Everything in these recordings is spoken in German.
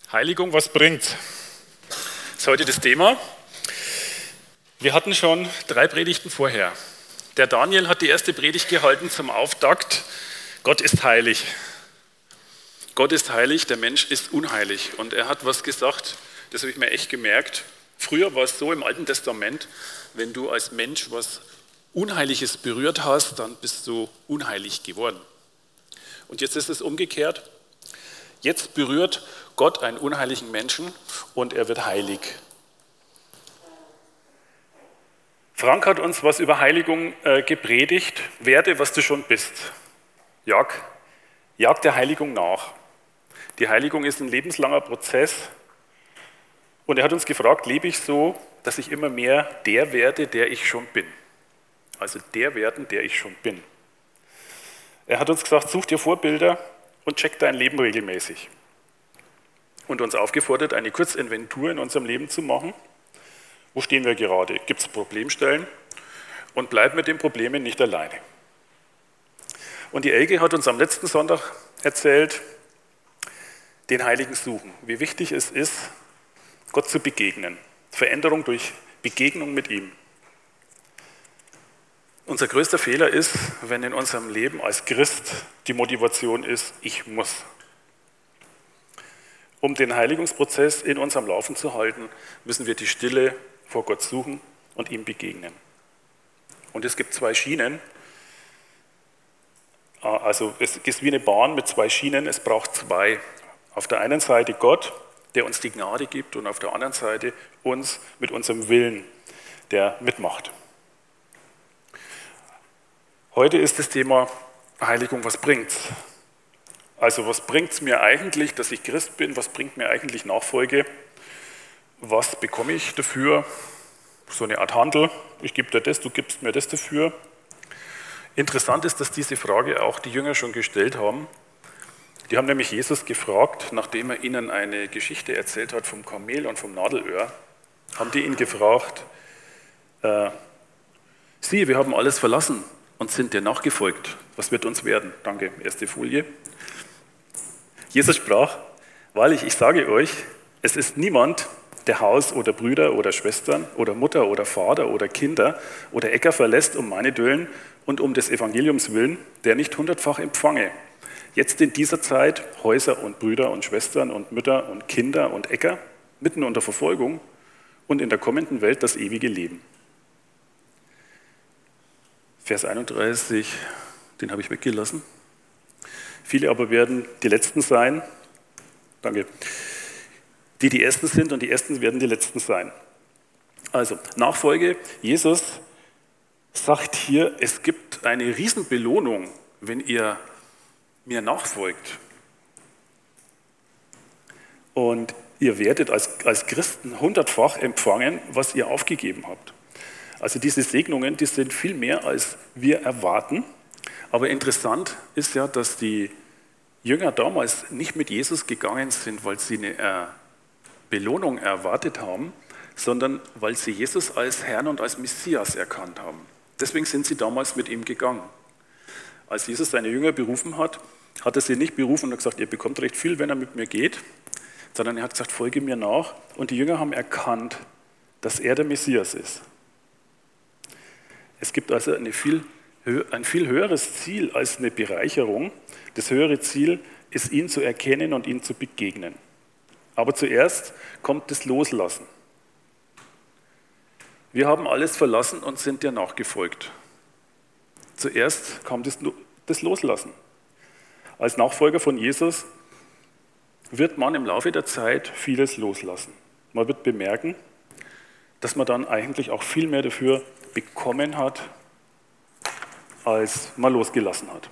Heiligung, was bringt's? Ist heute das Thema. Wir hatten schon 3 Predigten vorher. Der Daniel hat die erste Predigt gehalten zum Auftakt. Gott ist heilig. Gott ist heilig, der Mensch ist unheilig. Und er hat was gesagt, das habe ich mir echt gemerkt. Früher war es so im Alten Testament, wenn du als Mensch was Unheiliges berührt hast, dann bist du unheilig geworden. Und jetzt ist es umgekehrt. Jetzt berührt Gott einen unheiligen Menschen und er wird heilig. Frank hat uns was über Heiligung gepredigt. Werde, was du schon bist. Jag der Heiligung nach. Die Heiligung ist ein lebenslanger Prozess. Und er hat uns gefragt, lebe ich so, dass ich immer mehr der werde, der ich schon bin. Also der werden, der ich schon bin. Er hat uns gesagt, such dir Vorbilder und check dein Leben regelmäßig. Und uns aufgefordert, eine Kurzinventur in unserem Leben zu machen. Wo stehen wir gerade? Gibt es Problemstellen? Und bleib mit den Problemen nicht alleine. Und die Elke hat uns am letzten Sonntag erzählt, den Heiligen suchen. Wie wichtig es ist, Gott zu begegnen. Veränderung durch Begegnung mit ihm. Unser größter Fehler ist, wenn in unserem Leben als Christ die Motivation ist, ich muss. Um den Heiligungsprozess in unserem Laufen zu halten, müssen wir die Stille vor Gott suchen und ihm begegnen. Und es gibt 2 Schienen. Also es ist wie eine Bahn mit 2 Schienen, es braucht 2. Auf der einen Seite Gott, der uns die Gnade gibt, und auf der anderen Seite uns mit unserem Willen, der mitmacht. Heute ist das Thema Heiligung, was bringt's? Also was bringt es mir eigentlich, dass ich Christ bin? Was bringt mir eigentlich Nachfolge? Was bekomme ich dafür? So eine Art Handel. Ich gebe dir das, du gibst mir das dafür. Interessant ist, dass diese Frage auch die Jünger schon gestellt haben. Die haben nämlich Jesus gefragt, nachdem er ihnen eine Geschichte erzählt hat vom Kamel und vom Nadelöhr, haben die ihn gefragt, siehe, wir haben alles verlassen und sind dir nachgefolgt. Was wird uns werden? Danke, erste Folie. Jesus sprach, wahrlich, ich sage euch, es ist niemand, der Haus oder Brüder oder Schwestern oder Mutter oder Vater oder Kinder oder Äcker verlässt um meinetwillen und um des Evangeliums willen, der nicht 100-fach empfange. Jetzt in dieser Zeit Häuser und Brüder und Schwestern und Mütter und Kinder und Äcker, mitten unter Verfolgung und in der kommenden Welt das ewige Leben. Vers 31, den habe ich weggelassen. Viele aber werden die Letzten sein, danke, die Ersten sind und die Ersten werden die Letzten sein. Also Nachfolge, Jesus sagt hier, es gibt eine Riesenbelohnung, wenn ihr mir nachfolgt. Und ihr werdet als Christen 100-fach empfangen, was ihr aufgegeben habt. Also diese Segnungen, die sind viel mehr, als wir erwarten. Aber interessant ist ja, dass die Jünger damals nicht mit Jesus gegangen sind, weil sie eine Belohnung erwartet haben, sondern weil sie Jesus als Herrn und als Messias erkannt haben. Deswegen sind sie damals mit ihm gegangen. Als Jesus seine Jünger berufen hat, hat er sie nicht berufen und gesagt, ihr bekommt recht viel, wenn er mit mir geht, sondern er hat gesagt, folge mir nach. Und die Jünger haben erkannt, dass er der Messias ist. Es gibt also ein viel höheres Ziel als eine Bereicherung. Das höhere Ziel ist, ihn zu erkennen und ihm zu begegnen. Aber zuerst kommt das Loslassen. Wir haben alles verlassen und sind dir nachgefolgt. Zuerst kam das Loslassen. Als Nachfolger von Jesus wird man im Laufe der Zeit vieles loslassen. Man wird bemerken, dass man dann eigentlich auch viel mehr dafür bekommen hat, als man losgelassen hat.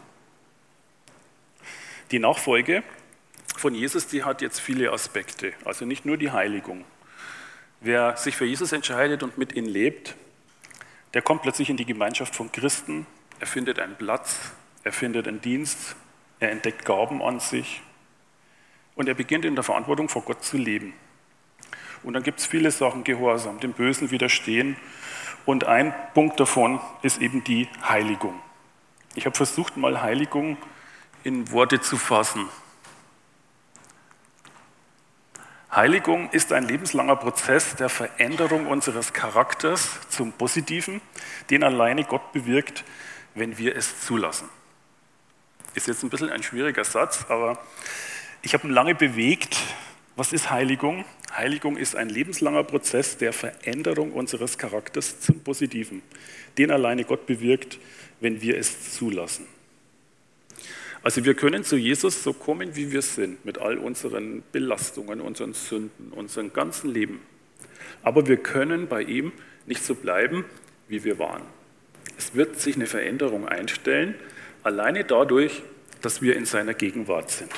Die Nachfolge von Jesus, die hat jetzt viele Aspekte, also nicht nur die Heiligung. Wer sich für Jesus entscheidet und mit ihm lebt, der kommt plötzlich in die Gemeinschaft von Christen, er findet einen Platz, er findet einen Dienst, er entdeckt Gaben an sich und er beginnt in der Verantwortung vor Gott zu leben. Und dann gibt es viele Sachen, Gehorsam, dem Bösen widerstehen. Und ein Punkt davon ist eben die Heiligung. Ich habe versucht, mal Heiligung in Worte zu fassen. Heiligung ist ein lebenslanger Prozess der Veränderung unseres Charakters zum Positiven, den alleine Gott bewirkt, wenn wir es zulassen. Ist jetzt ein bisschen ein schwieriger Satz, aber ich habe ihn lange bewegt. Was ist Heiligung? Heiligung ist ein lebenslanger Prozess der Veränderung unseres Charakters zum Positiven, den alleine Gott bewirkt, wenn wir es zulassen. Also wir können zu Jesus so kommen, wie wir sind, mit all unseren Belastungen, unseren Sünden, unserem ganzen Leben. Aber wir können bei ihm nicht so bleiben, wie wir waren. Es wird sich eine Veränderung einstellen, alleine dadurch, dass wir in seiner Gegenwart sind.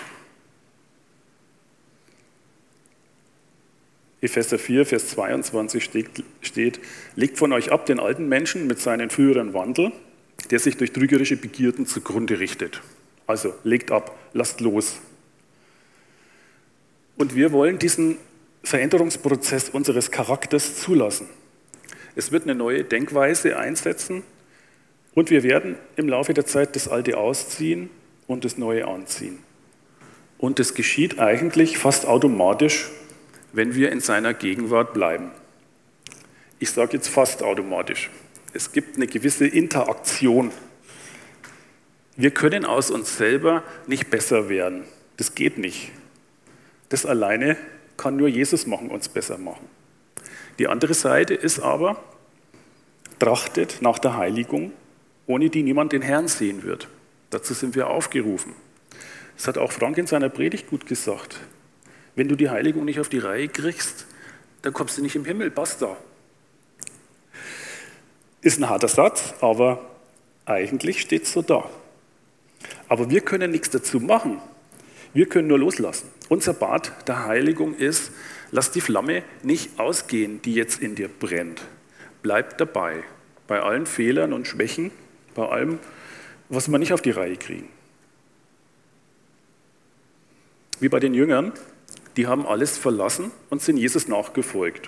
Epheser 4, Vers 22 steht, legt von euch ab den alten Menschen mit seinem früheren Wandel, der sich durch trügerische Begierden zugrunde richtet. Also legt ab, lasst los. Und wir wollen diesen Veränderungsprozess unseres Charakters zulassen. Es wird eine neue Denkweise einsetzen und wir werden im Laufe der Zeit das Alte ausziehen und das Neue anziehen. Und das geschieht eigentlich fast automatisch, wenn wir in seiner Gegenwart bleiben. Ich sage jetzt fast automatisch. Es gibt eine gewisse Interaktion. Wir können aus uns selber nicht besser werden. Das geht nicht. Das alleine kann nur Jesus machen, uns besser machen. Die andere Seite ist aber, trachtet nach der Heiligung, ohne die niemand den Herrn sehen wird. Dazu sind wir aufgerufen. Das hat auch Frank in seiner Predigt gut gesagt. Wenn du die Heiligung nicht auf die Reihe kriegst, dann kommst du nicht im Himmel, basta. Ist ein harter Satz, aber eigentlich steht es so da. Aber wir können nichts dazu machen. Wir können nur loslassen. Unser Bad der Heiligung ist, lass die Flamme nicht ausgehen, die jetzt in dir brennt. Bleib dabei, bei allen Fehlern und Schwächen, bei allem, was wir nicht auf die Reihe kriegen. Wie bei den Jüngern, die haben alles verlassen und sind Jesus nachgefolgt.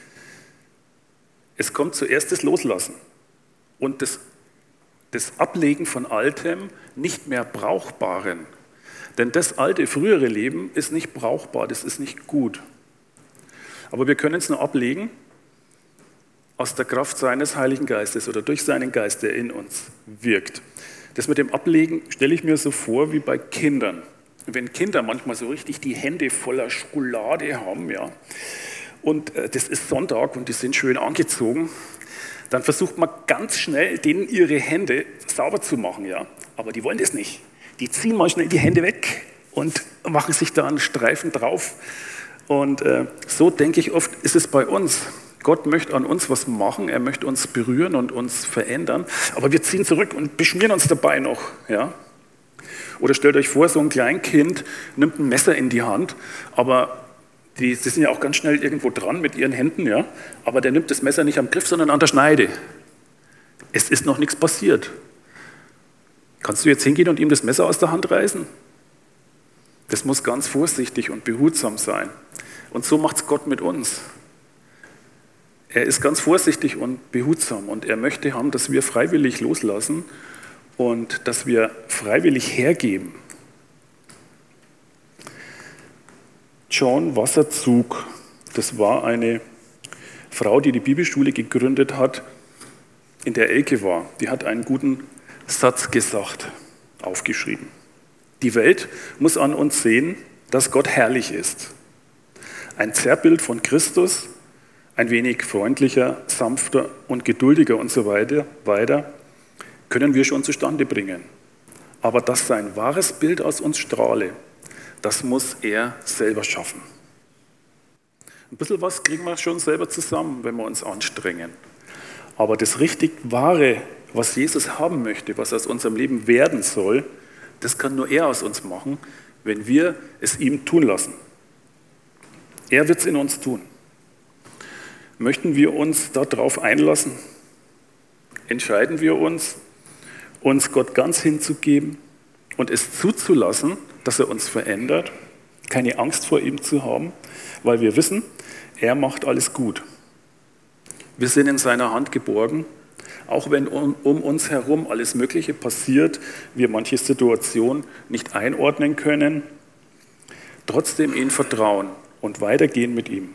Es kommt zuerst das Loslassen und das Ablegen von Altem, nicht mehr Brauchbaren. Denn das alte, frühere Leben ist nicht brauchbar, das ist nicht gut. Aber wir können es nur ablegen aus der Kraft seines Heiligen Geistes oder durch seinen Geist, der in uns wirkt. Das mit dem Ablegen stelle ich mir so vor wie bei Kindern. Wenn Kinder manchmal so richtig die Hände voller Schokolade haben, ja, und das ist Sonntag und die sind schön angezogen, dann versucht man ganz schnell, denen ihre Hände sauber zu machen, ja. Aber die wollen das nicht. Die ziehen mal schnell die Hände weg und machen sich da einen Streifen drauf. Und so denke ich oft, ist es bei uns. Gott möchte an uns was machen, er möchte uns berühren und uns verändern, aber wir ziehen zurück und beschmieren uns dabei noch, ja. Oder stellt euch vor, so ein Kleinkind nimmt ein Messer in die Hand, aber sie sind ja auch ganz schnell irgendwo dran mit ihren Händen, ja? Aber der nimmt das Messer nicht am Griff, sondern an der Schneide. Es ist noch nichts passiert. Kannst du jetzt hingehen und ihm das Messer aus der Hand reißen? Das muss ganz vorsichtig und behutsam sein. Und so macht es Gott mit uns. Er ist ganz vorsichtig und behutsam und er möchte haben, dass wir freiwillig loslassen und dass wir freiwillig hergeben. Joan Wasserzug, das war eine Frau, die die Bibelschule gegründet hat, in der Elke war. Die hat einen guten Satz gesagt, aufgeschrieben. Die Welt muss an uns sehen, dass Gott herrlich ist. Ein Zerrbild von Christus, ein wenig freundlicher, sanfter und geduldiger und so weiter, können wir schon zustande bringen. Aber dass sein wahres Bild aus uns strahle, das muss er selber schaffen. Ein bisschen was kriegen wir schon selber zusammen, wenn wir uns anstrengen. Aber das richtig Wahre, was Jesus haben möchte, was aus unserem Leben werden soll, das kann nur er aus uns machen, wenn wir es ihm tun lassen. Er wird es in uns tun. Möchten wir uns darauf einlassen? Entscheiden wir uns Gott ganz hinzugeben und es zuzulassen, dass er uns verändert, keine Angst vor ihm zu haben, weil wir wissen, er macht alles gut. Wir sind in seiner Hand geborgen, auch wenn um uns herum alles Mögliche passiert, wir manche Situation nicht einordnen können, trotzdem ihm vertrauen und weitergehen mit ihm.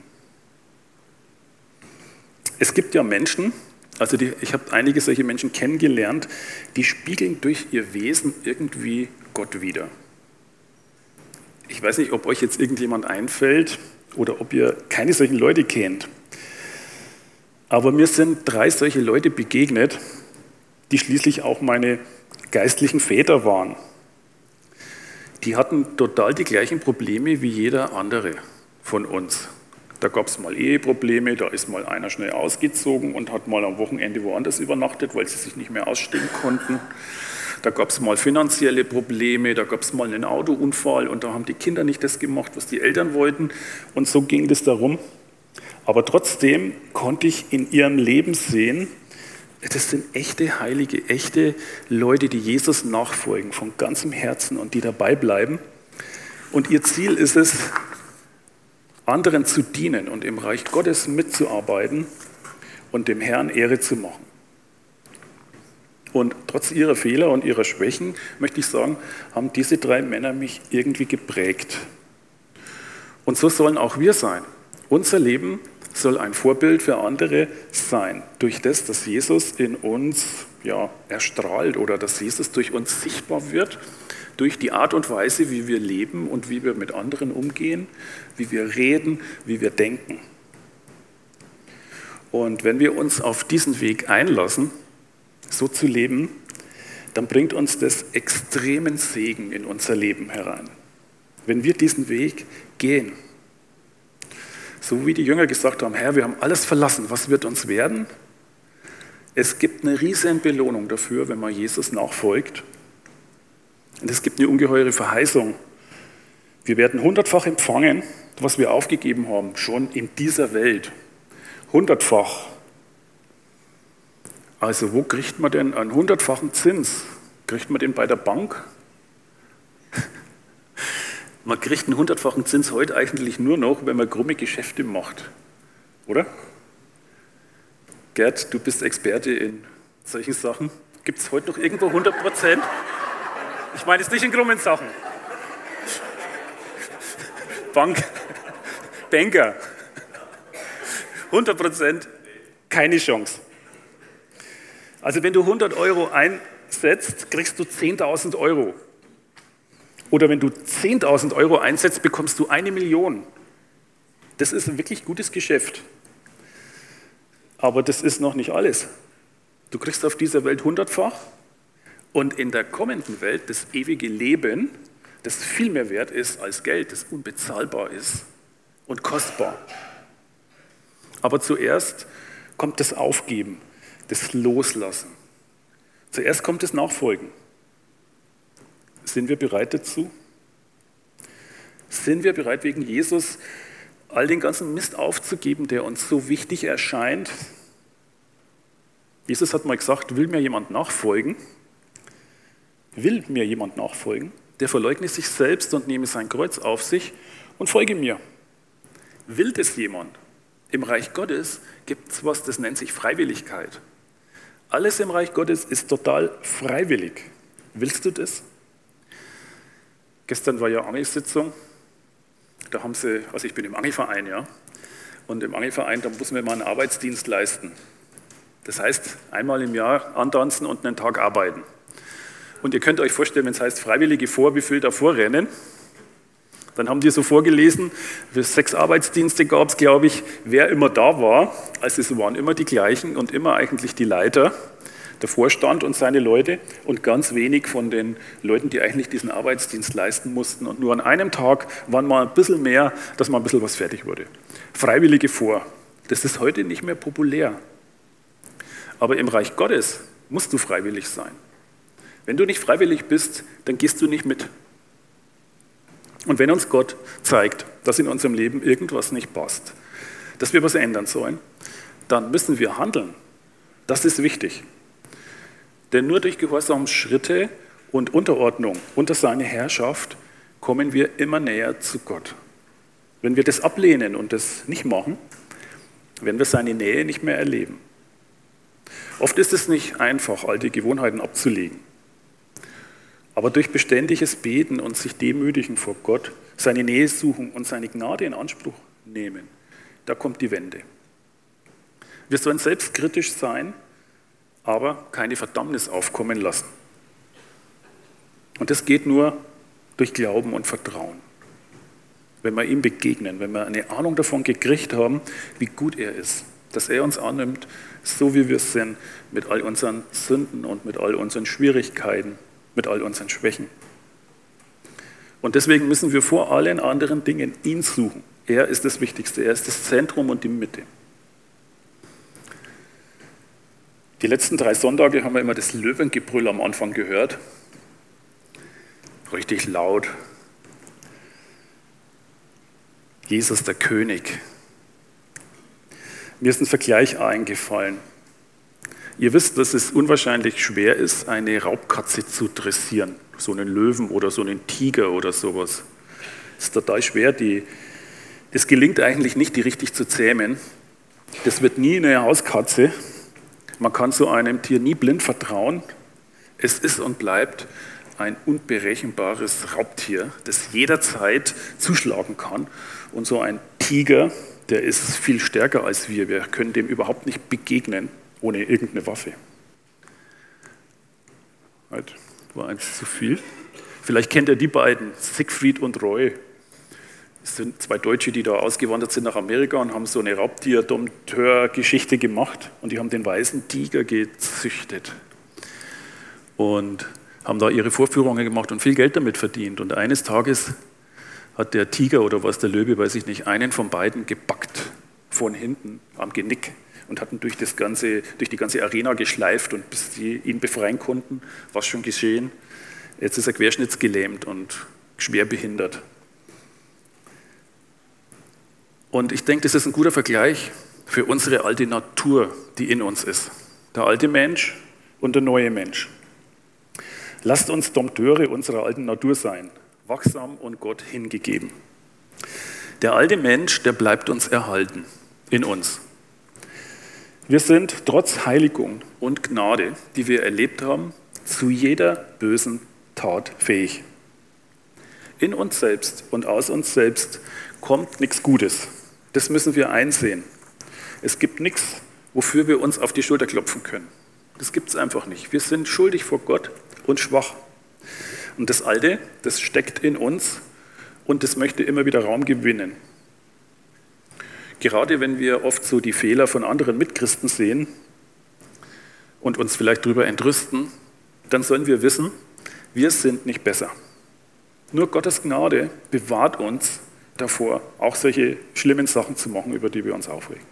Es gibt ja Menschen, ich habe einige solche Menschen kennengelernt, die spiegeln durch ihr Wesen irgendwie Gott wider. Ich weiß nicht, ob euch jetzt irgendjemand einfällt oder ob ihr keine solchen Leute kennt. Aber mir sind 3 solche Leute begegnet, die schließlich auch meine geistlichen Väter waren. Die hatten total die gleichen Probleme wie jeder andere von uns. Da gab es mal Eheprobleme, da ist mal einer schnell ausgezogen und hat mal am Wochenende woanders übernachtet, weil sie sich nicht mehr ausstehen konnten. Da gab es mal finanzielle Probleme, da gab es mal einen Autounfall und da haben die Kinder nicht das gemacht, was die Eltern wollten. Und so ging das darum. Aber trotzdem konnte ich in ihrem Leben sehen, das sind echte Heilige, echte Leute, die Jesus nachfolgen von ganzem Herzen und die dabei bleiben. Und ihr Ziel ist es, anderen zu dienen und im Reich Gottes mitzuarbeiten und dem Herrn Ehre zu machen. Und trotz ihrer Fehler und ihrer Schwächen, möchte ich sagen, haben diese 3 Männer mich irgendwie geprägt. Und so sollen auch wir sein. Unser Leben soll ein Vorbild für andere sein, durch das, dass Jesus in uns erstrahlt oder dass Jesus durch uns sichtbar wird, durch die Art und Weise, wie wir leben und wie wir mit anderen umgehen, wie wir reden, wie wir denken. Und wenn wir uns auf diesen Weg einlassen, so zu leben, dann bringt uns das extremen Segen in unser Leben herein. Wenn wir diesen Weg gehen, so wie die Jünger gesagt haben, Herr, wir haben alles verlassen, was wird uns werden? Es gibt eine riesen Belohnung dafür, wenn man Jesus nachfolgt. Und es gibt eine ungeheure Verheißung. Wir werden 100-fach empfangen, was wir aufgegeben haben, schon in dieser Welt. 100-fach. Also wo kriegt man denn einen 100-fachen Zins? Kriegt man den bei der Bank? Man kriegt einen 100-fachen Zins heute eigentlich nur noch, wenn man krumme Geschäfte macht. Oder? Gerd, du bist Experte in solchen Sachen. Gibt es heute noch irgendwo 100%? Ich meine jetzt nicht in krummen Sachen. Banker. 100%, keine Chance. Also wenn du 100 Euro einsetzt, kriegst du 10.000 Euro. Oder wenn du 10.000 Euro einsetzt, bekommst du 1 Million. Das ist ein wirklich gutes Geschäft. Aber das ist noch nicht alles. Du kriegst auf dieser Welt 100-fach und in der kommenden Welt das ewige Leben, das viel mehr wert ist als Geld, das unbezahlbar ist und kostbar. Aber zuerst kommt das Aufgeben, das Loslassen. Zuerst kommt das Nachfolgen. Sind wir bereit dazu? Sind wir bereit, wegen Jesus all den ganzen Mist aufzugeben, der uns so wichtig erscheint? Jesus hat mal gesagt, will mir jemand nachfolgen, der verleugne sich selbst und nehme sein Kreuz auf sich und folge mir. Will das jemand? Im Reich Gottes gibt es was, das nennt sich Freiwilligkeit. Alles im Reich Gottes ist total freiwillig. Willst du das? Gestern war ja Angelsitzung. Da haben sie, also ich bin im Angelverein, ja. Und im Angelverein, da muss man mal einen Arbeitsdienst leisten. Das heißt, einmal im Jahr antanzen und einen Tag arbeiten. Und ihr könnt euch vorstellen, wenn es heißt, Freiwillige vor, wie viel da vorrennen, dann haben die so vorgelesen, 6 Arbeitsdienste gab es, glaube ich, wer immer da war. Also es waren immer die gleichen und immer eigentlich die Leiter, der Vorstand und seine Leute und ganz wenig von den Leuten, die eigentlich diesen Arbeitsdienst leisten mussten. Und nur an einem Tag waren mal ein bisschen mehr, dass mal ein bisschen was fertig wurde. Freiwillige vor. Das ist heute nicht mehr populär. Aber im Reich Gottes musst du freiwillig sein. Wenn du nicht freiwillig bist, dann gehst du nicht mit. Und wenn uns Gott zeigt, dass in unserem Leben irgendwas nicht passt, dass wir was ändern sollen, dann müssen wir handeln. Das ist wichtig. Denn nur durch Gehorsamsschritte und Unterordnung unter seine Herrschaft kommen wir immer näher zu Gott. Wenn wir das ablehnen und das nicht machen, werden wir seine Nähe nicht mehr erleben. Oft ist es nicht einfach, alte Gewohnheiten abzulegen. Aber durch beständiges Beten und sich demütigen vor Gott, seine Nähe suchen und seine Gnade in Anspruch nehmen, da kommt die Wende. Wir sollen selbstkritisch sein, aber keine Verdammnis aufkommen lassen. Und das geht nur durch Glauben und Vertrauen. Wenn wir ihm begegnen, wenn wir eine Ahnung davon gekriegt haben, wie gut er ist, dass er uns annimmt, so wie wir sind, mit all unseren Sünden und mit all unseren Schwierigkeiten, mit all unseren Schwächen. Und deswegen müssen wir vor allen anderen Dingen ihn suchen. Er ist das Wichtigste, er ist das Zentrum und die Mitte. Die letzten 3 Sonntage haben wir immer das Löwengebrüll am Anfang gehört. Richtig laut. Jesus der König. Mir ist ein Vergleich eingefallen. Ihr wisst, dass es unwahrscheinlich schwer ist, eine Raubkatze zu dressieren. So einen Löwen oder so einen Tiger oder sowas. Das ist total schwer. Das gelingt eigentlich nicht, die richtig zu zähmen. Das wird nie eine Hauskatze. Man kann so einem Tier nie blind vertrauen. Es ist und bleibt ein unberechenbares Raubtier, das jederzeit zuschlagen kann. Und so ein Tiger, der ist viel stärker als wir. Wir können dem überhaupt nicht begegnen ohne irgendeine Waffe. Halt, war eins zu viel. Vielleicht kennt ihr die beiden, Siegfried und Roy. Das sind 2 Deutsche, die da ausgewandert sind nach Amerika und haben so eine Raubtier-Dompteur-Geschichte gemacht. Und die haben den weißen Tiger gezüchtet. Und haben da ihre Vorführungen gemacht und viel Geld damit verdient. Und eines Tages hat der Tiger oder was der Löwe, weiß ich nicht, einen von beiden gepackt, von hinten am Genick und hat ihn durch die ganze Arena geschleift und bis sie ihn befreien konnten, was schon geschehen. Jetzt ist er querschnittsgelähmt und schwer behindert. Und ich denke, das ist ein guter Vergleich für unsere alte Natur, die in uns ist. Der alte Mensch und der neue Mensch. Lasst uns Dompteure unserer alten Natur sein, wachsam und Gott hingegeben. Der alte Mensch, der bleibt uns erhalten, in uns. Wir sind trotz Heiligung und Gnade, die wir erlebt haben, zu jeder bösen Tat fähig. In uns selbst und aus uns selbst kommt nichts Gutes. Das müssen wir einsehen. Es gibt nichts, wofür wir uns auf die Schulter klopfen können. Das gibt es einfach nicht. Wir sind schuldig vor Gott und schwach. Und das Alte, das steckt in uns und das möchte immer wieder Raum gewinnen. Gerade wenn wir oft so die Fehler von anderen Mitchristen sehen und uns vielleicht darüber entrüsten, dann sollen wir wissen, wir sind nicht besser. Nur Gottes Gnade bewahrt uns davor, auch solche schlimmen Sachen zu machen, über die wir uns aufregen.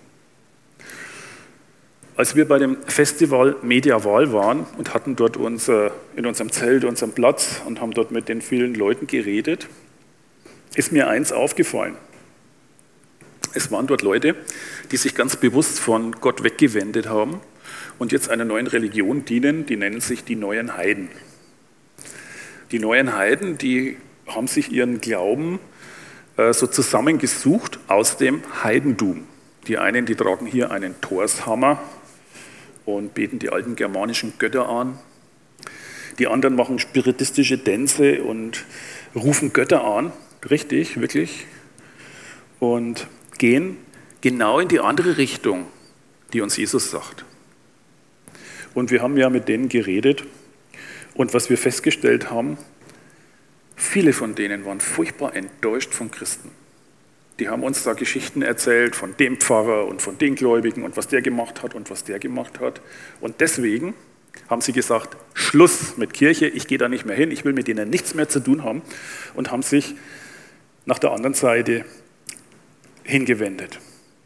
Als wir bei dem Festival Mediaval waren und hatten dort in unserem Zelt unseren Platz und haben dort mit den vielen Leuten geredet, ist mir eins aufgefallen. Es waren dort Leute, die sich ganz bewusst von Gott weggewendet haben und jetzt einer neuen Religion dienen, die nennen sich die neuen Heiden. Die neuen Heiden, die haben sich ihren Glauben so zusammengesucht aus dem Heidentum. Die einen, die tragen hier einen Thorshammer und beten die alten germanischen Götter an. Die anderen machen spiritistische Tänze und rufen Götter an, richtig, wirklich, und gehen genau in die andere Richtung, die uns Jesus sagt. Und wir haben ja mit denen geredet und was wir festgestellt haben, viele von denen waren furchtbar enttäuscht von Christen. Die haben uns da Geschichten erzählt von dem Pfarrer und von den Gläubigen und was der gemacht hat und was der gemacht hat. Und deswegen haben sie gesagt, Schluss mit Kirche, ich gehe da nicht mehr hin, ich will mit denen nichts mehr zu tun haben und haben sich nach der anderen Seite hingewendet.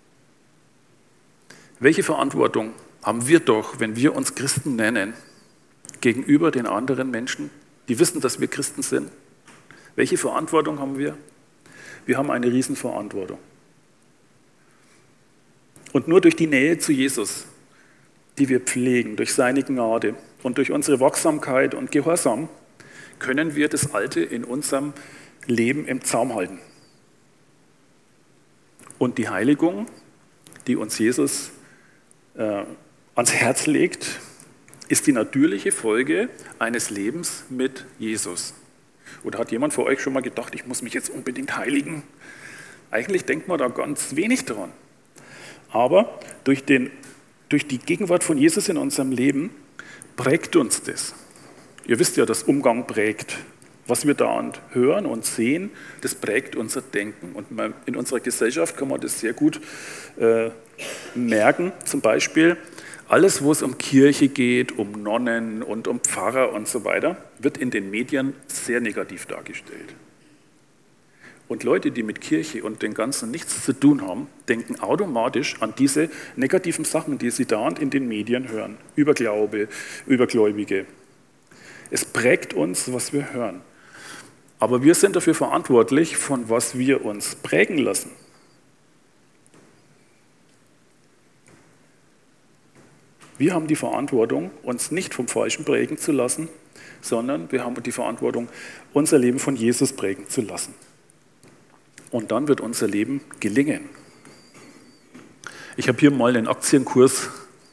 Welche Verantwortung haben wir doch, wenn wir uns Christen nennen, gegenüber den anderen Menschen, die wissen, dass wir Christen sind? Welche Verantwortung haben wir? Wir haben eine Riesenverantwortung. Und nur durch die Nähe zu Jesus, die wir pflegen, durch seine Gnade und durch unsere Wachsamkeit und Gehorsam, können wir das Alte in unserem Leben im Zaum halten. Und die Heiligung, die uns Jesus ans Herz legt, ist die natürliche Folge eines Lebens mit Jesus. Oder hat jemand von euch schon mal gedacht, ich muss mich jetzt unbedingt heiligen? Eigentlich denkt man da ganz wenig dran. Aber durch die Gegenwart von Jesus in unserem Leben prägt uns das. Ihr wisst ja, dass Umgang prägt. Was wir da hören und sehen, das prägt unser Denken. Und in unserer Gesellschaft kann man das sehr gut merken. Zum Beispiel, alles, wo es um Kirche geht, um Nonnen und um Pfarrer und so weiter, wird in den Medien sehr negativ dargestellt. Und Leute, die mit Kirche und dem Ganzen nichts zu tun haben, denken automatisch an diese negativen Sachen, die sie dauernd in den Medien hören, über Glaube, über Gläubige. Es prägt uns, was wir hören. Aber wir sind dafür verantwortlich, von was wir uns prägen lassen. Wir haben die Verantwortung, uns nicht vom Falschen prägen zu lassen, sondern wir haben die Verantwortung, unser Leben von Jesus prägen zu lassen. Und dann wird unser Leben gelingen. Ich habe hier mal einen Aktienkurs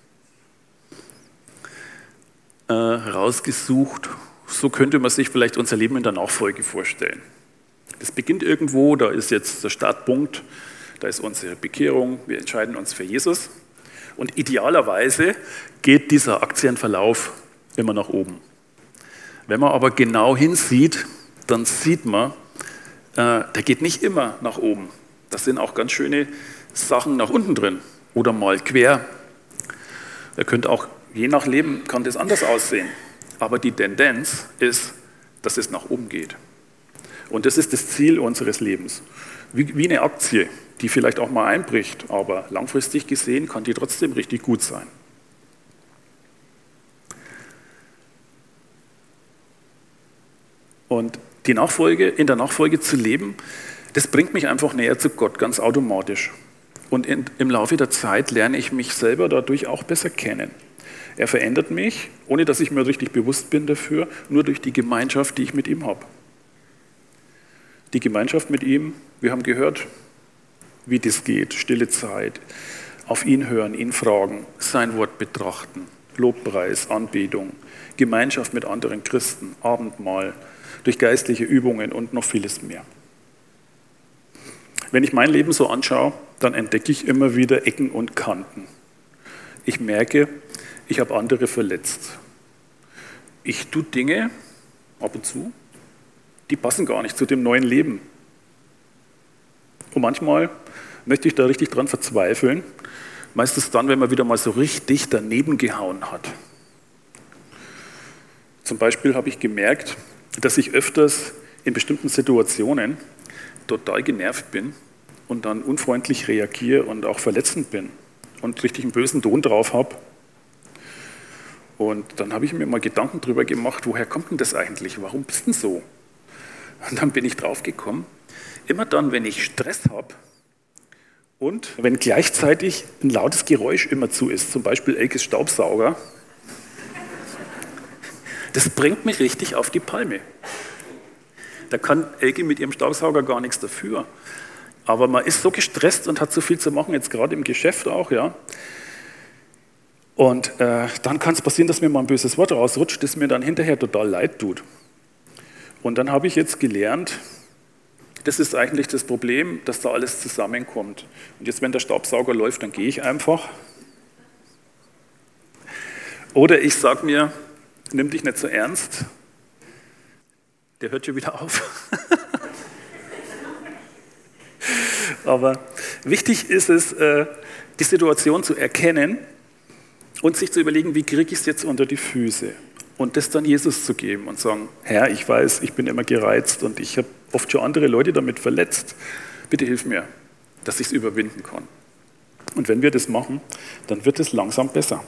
rausgesucht. So könnte man sich vielleicht unser Leben in der Nachfolge vorstellen. Das beginnt irgendwo, da ist jetzt der Startpunkt, da ist unsere Bekehrung, wir entscheiden uns für Jesus. Und idealerweise geht dieser Aktienverlauf immer nach oben. Wenn man aber genau hinsieht, dann sieht man, der geht nicht immer nach oben. Da sind auch ganz schöne Sachen nach unten drin oder mal quer. Da könnte auch, je nach Leben kann das anders aussehen. Aber die Tendenz ist, dass es nach oben geht. Und das ist das Ziel unseres Lebens. Wie eine Aktie, die vielleicht auch mal einbricht, aber langfristig gesehen kann die trotzdem richtig gut sein. Und in der Nachfolge zu leben, das bringt mich einfach näher zu Gott, ganz automatisch. Und im Laufe der Zeit lerne ich mich selber dadurch auch besser kennen. Er verändert mich, ohne dass ich mir richtig bewusst bin dafür, nur durch die Gemeinschaft, die ich mit ihm habe. Die Gemeinschaft mit ihm, wir haben gehört, wie das geht, stille Zeit, auf ihn hören, ihn fragen, sein Wort betrachten, Lobpreis, Anbetung, Gemeinschaft mit anderen Christen, Abendmahl, durch geistliche Übungen und noch vieles mehr. Wenn ich mein Leben so anschaue, dann entdecke ich immer wieder Ecken und Kanten. Ich merke, ich habe andere verletzt. Ich tue Dinge, ab und zu, die passen gar nicht zu dem neuen Leben. Und manchmal möchte ich da richtig dran verzweifeln, meistens dann, wenn man wieder mal so richtig daneben gehauen hat. Zum Beispiel habe ich gemerkt, dass ich öfters in bestimmten Situationen total genervt bin und dann unfreundlich reagiere und auch verletzend bin und richtig einen bösen Ton drauf habe. Und dann habe ich mir mal Gedanken darüber gemacht, woher kommt denn das eigentlich? Warum bist du denn so? Und dann bin ich drauf gekommen, immer dann, wenn ich Stress habe und wenn gleichzeitig ein lautes Geräusch immer zu ist, zum Beispiel Elkes Staubsauger, das bringt mich richtig auf die Palme. Da kann Elke mit ihrem Staubsauger gar nichts dafür. Aber man ist so gestresst und hat so viel zu machen, jetzt gerade im Geschäft auch, ja. Und dann kann es passieren, dass mir mal ein böses Wort rausrutscht, das mir dann hinterher total leid tut. Und dann habe ich jetzt gelernt, das ist eigentlich das Problem, dass da alles zusammenkommt. Und jetzt, wenn der Staubsauger läuft, dann gehe ich einfach. Oder ich sage mir, nimm dich nicht so ernst, der hört schon wieder auf. Aber wichtig ist es, die Situation zu erkennen und sich zu überlegen, wie kriege ich es jetzt unter die Füße? Und das dann Jesus zu geben und sagen, Herr, ich weiß, ich bin immer gereizt und ich habe oft schon andere Leute damit verletzt. Bitte hilf mir, dass ich es überwinden kann. Und wenn wir das machen, dann wird es langsam besser.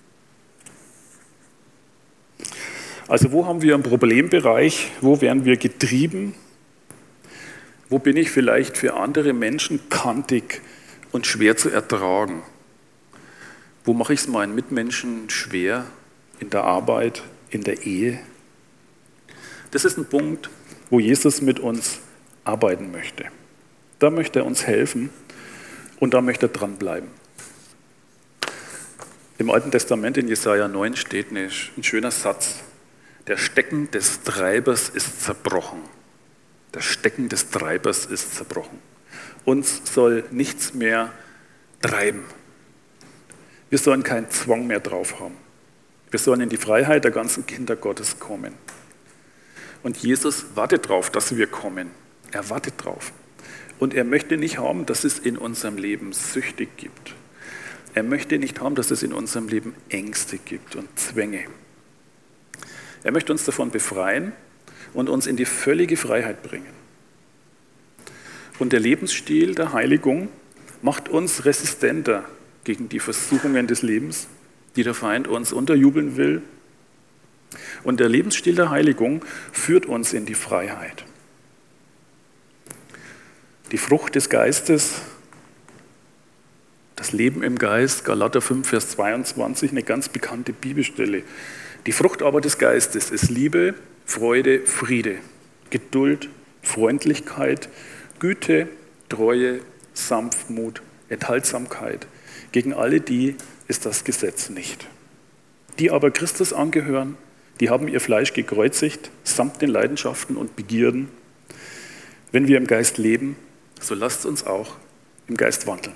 Also wo haben wir einen Problembereich? Wo werden wir getrieben? Wo bin ich vielleicht für andere Menschen kantig und schwer zu ertragen? Wo mache ich es meinen Mitmenschen schwer in der Arbeit, in der Ehe? Das ist ein Punkt, wo Jesus mit uns arbeiten möchte. Da möchte er uns helfen und da möchte er dranbleiben. Im Alten Testament in Jesaja 9 steht ein schöner Satz. Der Stecken des Treibers ist zerbrochen. Der Stecken des Treibers ist zerbrochen. Uns soll nichts mehr treiben. Wir sollen keinen Zwang mehr drauf haben. Wir sollen in die Freiheit der ganzen Kinder Gottes kommen. Und Jesus wartet darauf, dass wir kommen. Er wartet drauf. Und er möchte nicht haben, dass es in unserem Leben Süchte gibt. Er möchte nicht haben, dass es in unserem Leben Ängste gibt und Zwänge. Er möchte uns davon befreien und uns in die völlige Freiheit bringen. Und der Lebensstil der Heiligung macht uns resistenter gegen die Versuchungen des Lebens, die der Feind uns unterjubeln will. Und der Lebensstil der Heiligung führt uns in die Freiheit. Die Frucht des Geistes, das Leben im Geist, Galater 5, Vers 22, eine ganz bekannte Bibelstelle. Die Frucht aber des Geistes ist Liebe, Freude, Friede, Geduld, Freundlichkeit, Güte, Treue, Sanftmut, Enthaltsamkeit. Gegen alle die ist das Gesetz nicht. Die aber Christus angehören, die haben ihr Fleisch gekreuzigt, samt den Leidenschaften und Begierden. Wenn wir im Geist leben, so lasst uns auch im Geist wandeln.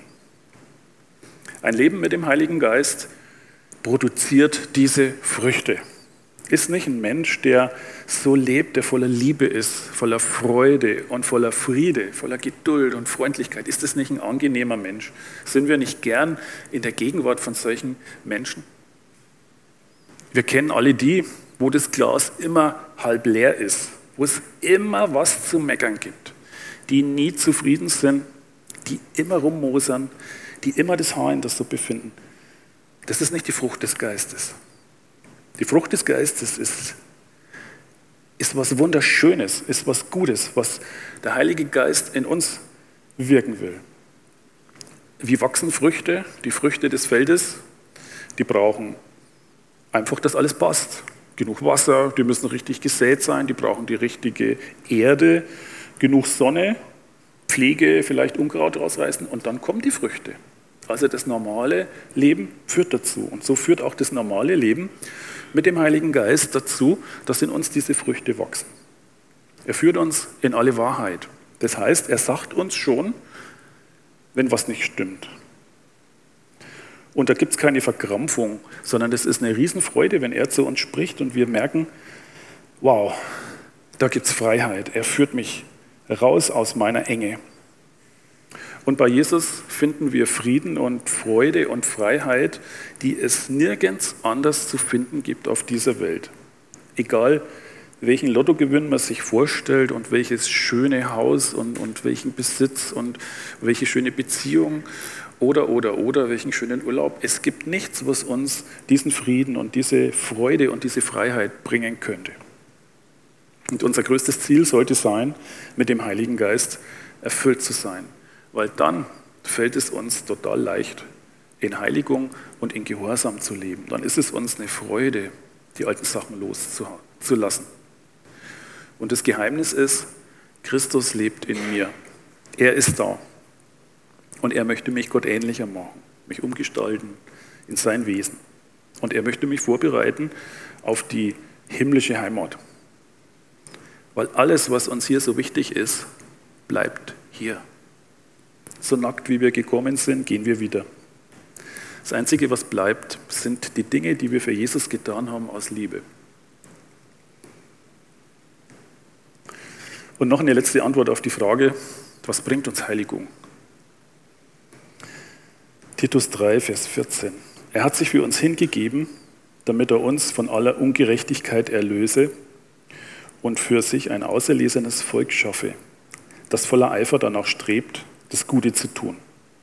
Ein Leben mit dem Heiligen Geist produziert diese Früchte. Ist nicht ein Mensch, der so lebt, der voller Liebe ist, voller Freude und voller Friede, voller Geduld und Freundlichkeit. Ist das nicht ein angenehmer Mensch? Sind wir nicht gern in der Gegenwart von solchen Menschen? Wir kennen alle die, wo das Glas immer halb leer ist, wo es immer was zu meckern gibt, die nie zufrieden sind, die immer rummosern, die immer das Haar in der Suppe finden. Das ist nicht die Frucht des Geistes. Die Frucht des Geistes ist was Wunderschönes, ist was Gutes, was der Heilige Geist in uns wirken will. Wie wachsen Früchte? Die Früchte des Feldes, die brauchen einfach, dass alles passt. Genug Wasser, die müssen richtig gesät sein, die brauchen die richtige Erde, genug Sonne, Pflege, vielleicht Unkraut rausreißen und dann kommen die Früchte. Also das normale Leben führt dazu. Und so führt auch das normale Leben mit dem Heiligen Geist dazu, dass in uns diese Früchte wachsen. Er führt uns in alle Wahrheit. Das heißt, er sagt uns schon, wenn was nicht stimmt. Und da gibt es keine Verkrampfung, sondern das ist eine Riesenfreude, wenn er zu uns spricht und wir merken, wow, da gibt es Freiheit. Er führt mich raus aus meiner Enge. Und bei Jesus finden wir Frieden und Freude und Freiheit, die es nirgends anders zu finden gibt auf dieser Welt. Egal, welchen Lottogewinn man sich vorstellt und welches schöne Haus und welchen Besitz und welche schöne Beziehung oder welchen schönen Urlaub. Es gibt nichts, was uns diesen Frieden und diese Freude und diese Freiheit bringen könnte. Und unser größtes Ziel sollte sein, mit dem Heiligen Geist erfüllt zu sein. Weil dann fällt es uns total leicht, in Heiligung und in Gehorsam zu leben. Dann ist es uns eine Freude, die alten Sachen loszulassen. Und das Geheimnis ist, Christus lebt in mir. Er ist da. Und er möchte mich Gott ähnlicher machen, mich umgestalten in sein Wesen. Und er möchte mich vorbereiten auf die himmlische Heimat. Weil alles, was uns hier so wichtig ist, bleibt hier. So nackt, wie wir gekommen sind, gehen wir wieder. Das Einzige, was bleibt, sind die Dinge, die wir für Jesus getan haben aus Liebe. Und noch eine letzte Antwort auf die Frage, was bringt uns Heiligung? Titus 3, Vers 14. Er hat sich für uns hingegeben, damit er uns von aller Ungerechtigkeit erlöse und für sich ein auserlesenes Volk schaffe, das voller Eifer danach strebt, das Gute zu tun.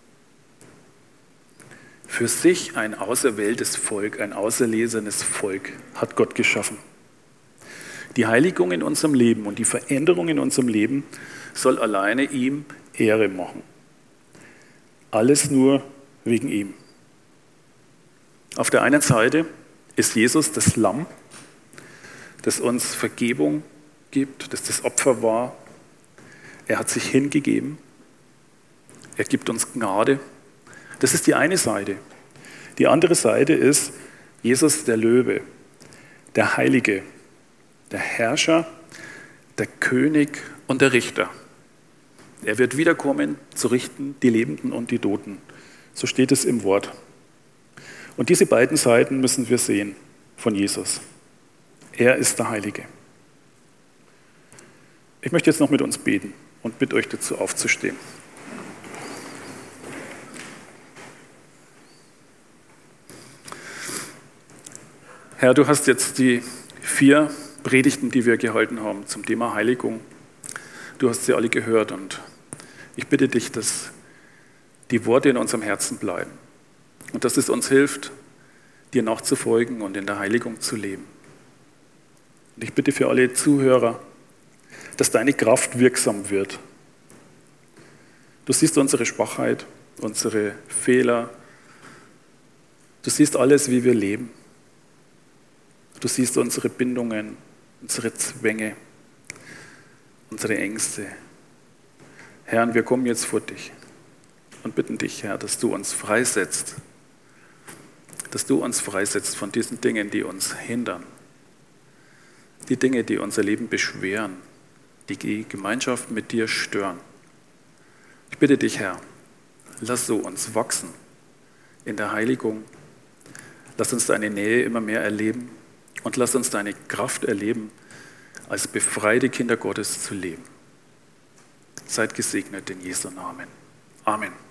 Für sich ein auserwähltes Volk, ein auserlesenes Volk hat Gott geschaffen. Die Heiligung in unserem Leben und die Veränderung in unserem Leben soll alleine ihm Ehre machen. Alles nur wegen ihm. Auf der einen Seite ist Jesus das Lamm, das uns Vergebung gibt, das das Opfer war. Er hat sich hingegeben. Er gibt uns Gnade. Das ist die eine Seite. Die andere Seite ist Jesus der Löwe, der Heilige, der Herrscher, der König und der Richter. Er wird wiederkommen, zu richten die Lebenden und die Toten. So steht es im Wort. Und diese beiden Seiten müssen wir sehen von Jesus. Er ist der Heilige. Ich möchte jetzt noch mit uns beten und bitte euch dazu aufzustehen. Herr, du hast jetzt die 4 Predigten, die wir gehalten haben zum Thema Heiligung. Du hast sie alle gehört und ich bitte dich, dass die Worte in unserem Herzen bleiben und dass es uns hilft, dir nachzufolgen und in der Heiligung zu leben. Und ich bitte für alle Zuhörer, dass deine Kraft wirksam wird. Du siehst unsere Schwachheit, unsere Fehler. Du siehst alles, wie wir leben. Du siehst unsere Bindungen, unsere Zwänge, unsere Ängste. Herr, und wir kommen jetzt vor dich und bitten dich, Herr, dass du uns freisetzt. Dass du uns freisetzt von diesen Dingen, die uns hindern. Die Dinge, die unser Leben beschweren, die Gemeinschaft mit dir stören. Ich bitte dich, Herr, lass du uns wachsen in der Heiligung. Lass uns deine Nähe immer mehr erleben und lass uns deine Kraft erleben, als befreite Kinder Gottes zu leben. Seid gesegnet in Jesu Namen. Amen.